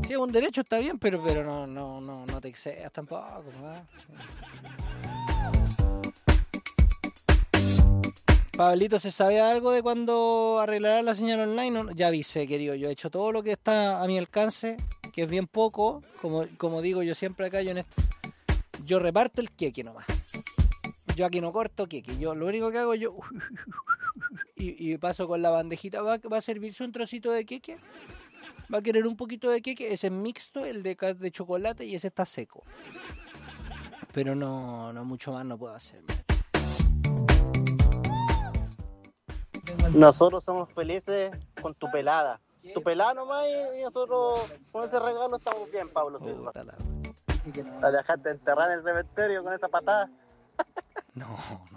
Si es un derecho está bien, pero no te excedas tampoco, ¿no? Pablito, ¿se sabe algo de cuándo arreglará la señal online? No, ya avisé, querido. Yo he hecho todo lo que está a mi alcance, que es bien poco. Como digo yo siempre acá, yo reparto el queque nomás. Yo aquí no corto queque. Yo lo único que hago y paso con la bandejita. ¿Va a servirse un trocito de queque? ¿Va a querer un poquito de queque? Ese es mixto, el de chocolate, y ese está seco. Pero no mucho más no puedo hacer. Nosotros somos felices con tu pelada. Tu pelada nomás y nosotros con ese regalo estamos bien, Pablo Silva. La dejaste enterrar en el cementerio con esa patada. No,